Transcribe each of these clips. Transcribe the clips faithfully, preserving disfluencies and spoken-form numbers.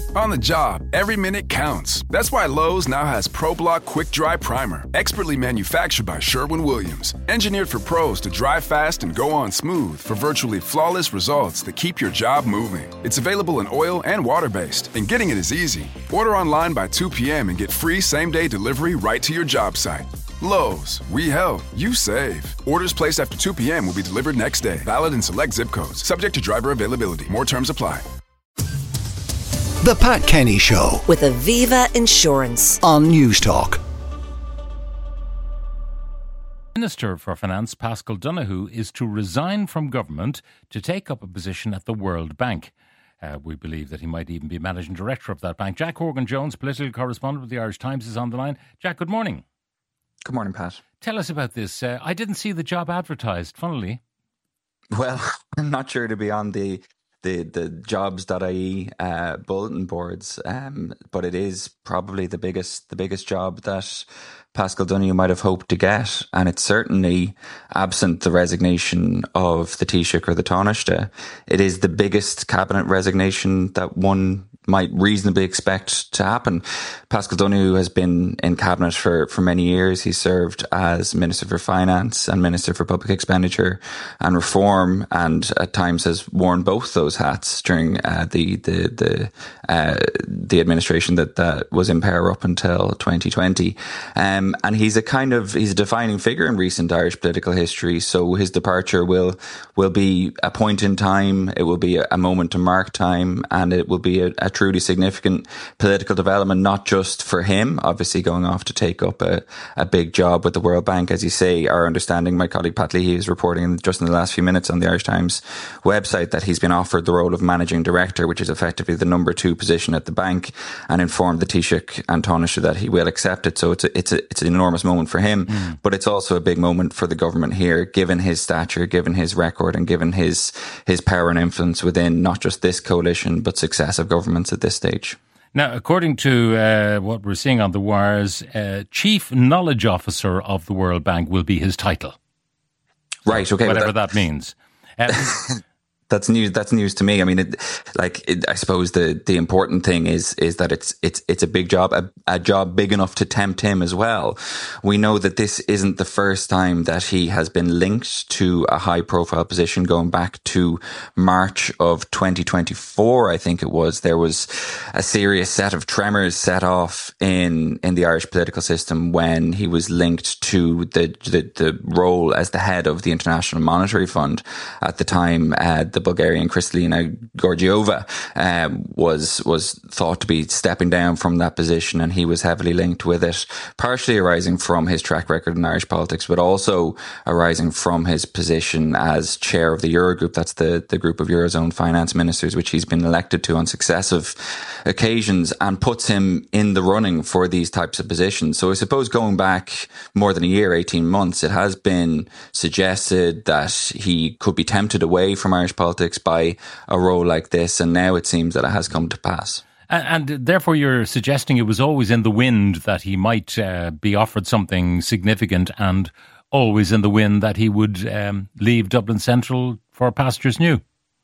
On the job, every minute counts. That's why Lowe's now has ProBlock Quick Dry Primer, expertly manufactured by Sherwin-Williams. Engineered for pros to dry fast and go on smooth for virtually flawless results that keep your job moving. It's available in oil and water-based, and getting it is easy. Order online by two p.m. and get free same-day delivery right to your job site. Lowe's, we help, you save. Orders placed after two p.m. will be delivered next day. Valid in select zip codes. Subject to driver availability. More terms apply. The Pat Kenny Show with Aviva Insurance on News Talk. Minister for Finance Paschal Donohoe is to resign from government to take up a position at the World Bank. Uh, we believe that he might even be managing director of that bank. Jack Horgan-Jones, political correspondent with the Irish Times, is on the line. Jack, good morning. Good morning, Pat. Tell us about this. Uh, I didn't see the job advertised, funnily. Well, I'm not sure to be on the the the jobs dot I E uh, bulletin boards, um, but it is probably the biggest the biggest job that Paschal Donohoe might have hoped to get, and it's certainly, absent the resignation of the Taoiseach or the Taoiseach, it is the biggest cabinet resignation that one might reasonably expect to happen. Paschal Donohoe has been in cabinet for, for many years. He served as Minister for Finance and Minister for Public Expenditure and Reform, and at times has worn both those hats during uh, the the the uh, the administration that, that was in power up until twenty twenty. Um, and he's a kind of he's a defining figure in recent Irish political history. So his departure will will be a point in time. It will be a, a moment to mark time, and it will be a, a truly significant political development, not just for him, obviously going off to take up a, a big job with the World Bank. As you say, our understanding, my colleague Pat Leahy is reporting just in the last few minutes on the Irish Times website that he's been offered the role of managing director, which is effectively the number two position at the bank, and informed the Taoiseach and Taoiseach that he will accept it. So it's a, it's a, it's an enormous moment for him, mm. but it's also a big moment for the government here, given his stature, given his record, and given his his power and influence within not just this coalition but successive governments at this stage. Now, according to uh, what we're seeing on the wires, uh, Chief Knowledge Officer of the World Bank will be his title. Right, okay. Whatever well, that, that means. Um, That's news. That's news to me. I mean, it, like, it, I suppose the, the important thing is is that it's it's it's a big job, a, a job big enough to tempt him as well. We know that this isn't the first time that he has been linked to a high profile position. Going back to March of twenty twenty-four, I think it was, there was a serious set of tremors set off in in the Irish political system when he was linked to the the, the role as the head of the International Monetary Fund at the time. Uh, the Bulgarian Kristalina Georgieva uh, was was thought to be stepping down from that position, and he was heavily linked with it, partially arising from his track record in Irish politics, but also arising from his position as chair of the Eurogroup. That's the, the group of Eurozone finance ministers, which he's been elected to on successive occasions, and puts him in the running for these types of positions. So I suppose going back more than a year, eighteen months, it has been suggested that he could be tempted away from Irish politics by a role like this, and now it seems that it has come to pass. And, and therefore you're suggesting it was always in the wind that he might uh, be offered something significant, and always in the wind that he would um, leave Dublin Central for pastures new.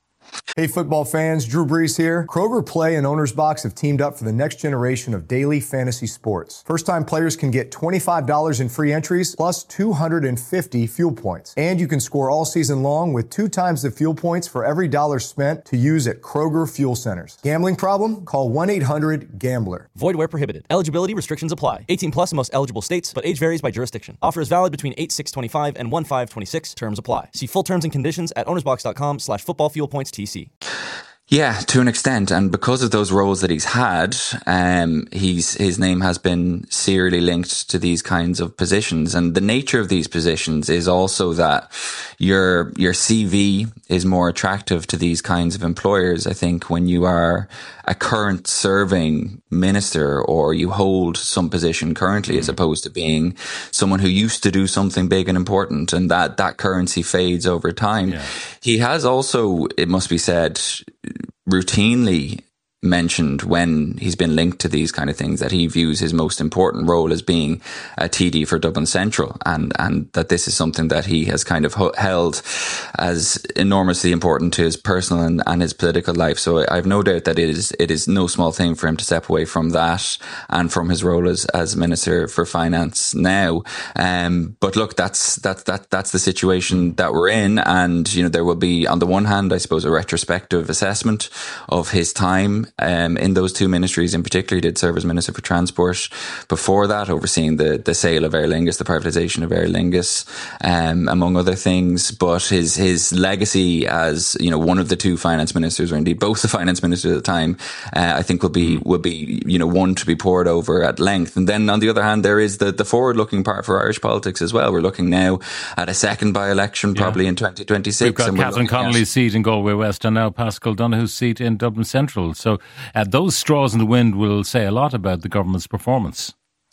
Hey football fans, Drew Brees here. Kroger Play and Owner's Box have teamed up for the next generation of daily fantasy sports. First-time players can get twenty-five dollars in free entries plus two hundred fifty fuel points. And you can score all season long with two times the fuel points for every dollar spent to use at Kroger Fuel Centers. Gambling problem? Call one eight hundred gambler. Void where prohibited. Eligibility restrictions apply. eighteen plus in most eligible states, but age varies by jurisdiction. Offer is valid between eight six twenty-five and one five twenty-six. Terms apply. See full terms and conditions at ownersbox.com slash football fuel points T C. Yeah, to an extent, and because of those roles that he's had, um, he's his name has been serially linked to these kinds of positions. And the nature of these positions is also that your your C V is more attractive to these kinds of employers. I think when you are a current serving minister, or you hold some position currently, as opposed to being someone who used to do something big and important, and that that currency fades over time. Yeah. He has also, it must be said, routinely mentioned when he's been linked to these kind of things that he views his most important role as being a T D for Dublin Central, and, and that this is something that he has kind of held as enormously important to his personal and, and his political life. So I have no doubt that it is it is no small thing for him to step away from that and from his role as, as Minister for Finance now. Um, but look, that's that's that that's the situation that we're in, and you know there will be, on the one hand, I suppose, a retrospective assessment of his time um, in those two ministries. In particular, he did serve as Minister for Transport before that, overseeing the the sale of Aer Lingus, the privatisation of Aer Lingus, um, among other things. But his his legacy as, you know, one of the two finance ministers, or indeed both the finance ministers at the time, uh, I think will be will be you know one to be poured over at length. And then on the other hand, there is the the forward looking part for Irish politics as well. We're looking now at a second by-election, probably yeah. in twenty twenty-six. We've got and Catherine Connolly's at... seat in Galway West, and now Paschal Donoghue's seat in Dublin Central. So uh, those straws in the wind will say a lot about the government's performance.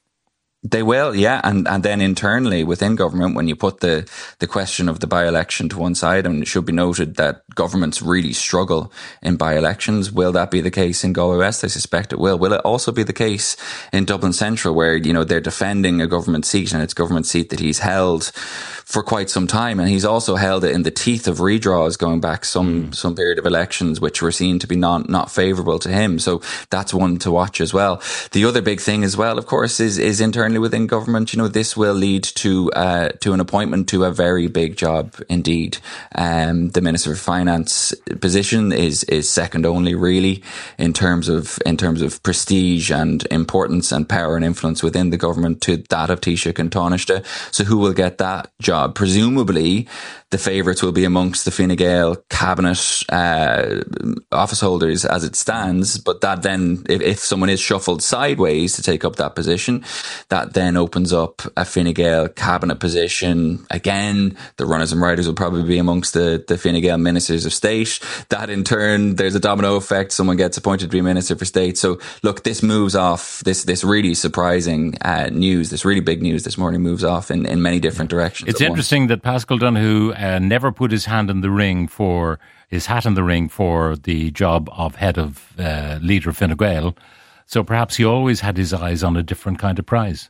They will, yeah. And and then internally within government, when you put the, the question of the by-election to one side, and it should be noted that governments really struggle in by-elections. Will that be the case in Galway West? I suspect it will. Will it also be the case in Dublin Central, where, you know, they're defending a government seat, and it's a government seat that he's held for quite some time, and he's also held it in the teeth of redraws going back some mm. some period of elections, which were seen to be not not favourable to him. So that's one to watch as well. The other big thing as well, of course, is is internally within government. You know, this will lead to uh, to an appointment to a very big job indeed. Um, the Minister for Finance position is is second only, really, in terms of in terms of prestige and importance and power and influence within the government to that of Taoiseach and Taoiseach. So who will get that job? Presumably, the favourites will be amongst the Fine Gael cabinet uh, office holders as it stands. But that then, if, if someone is shuffled sideways to take up that position, that then opens up a Fine Gael cabinet position. Again, the runners and riders will probably be amongst the, the Fine Gael ministers of state. That in turn, there's a domino effect. Someone gets appointed to be Minister for State. So look, this moves off, this this really surprising uh, news, this really big news this morning moves off in, in many different directions. It's interesting that Paschal Donoghue uh, never put his hand in the ring for, his hat in the ring for the job of head of uh, leader of Fine Gael. So perhaps he always had his eyes on a different kind of prize.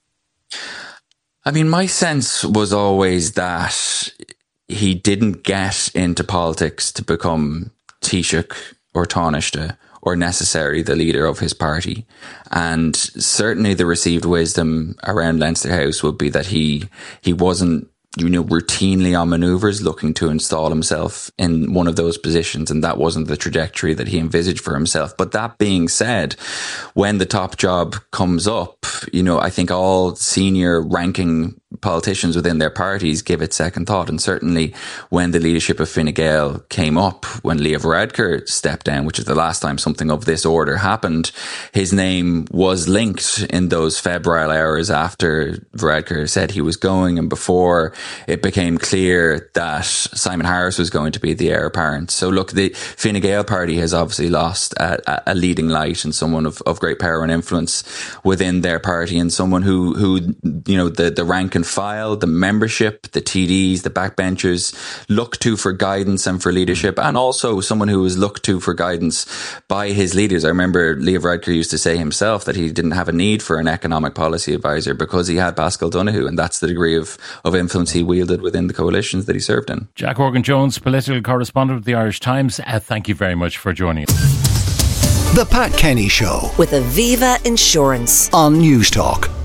I mean, my sense was always that he didn't get into politics to become Taoiseach or Taoiseach or necessarily the leader of his party. And certainly the received wisdom around Leinster House would be that he he wasn't, you know, routinely on manoeuvres looking to install himself in one of those positions. And that wasn't the trajectory that he envisaged for himself. But that being said, when the top job comes up, you know, I think all senior ranking politicians within their parties give it second thought. And certainly when the leadership of Fine Gael came up, when Leo Varadkar stepped down, which is the last time something of this order happened, his name was linked in those febrile hours after Varadkar said he was going, and before it became clear that Simon Harris was going to be the heir apparent. So look, the Fine Gael party has obviously lost a, a leading light and someone of, of great power and influence within their party, and someone who, who you know, the, the rank and file, the membership, the T Ds, the backbenchers look to for guidance and for leadership, and also someone who was looked to for guidance by his leaders. I remember Leo Varadkar used to say himself that he didn't have a need for an economic policy advisor because he had Paschal Donoghue, and that's the degree of, of influence he wielded within the coalitions that he served in. Jack Horgan-Jones, political correspondent of the Irish Times, uh, thank you very much for joining us. The Pat Kenny Show with Aviva Insurance on News Talk.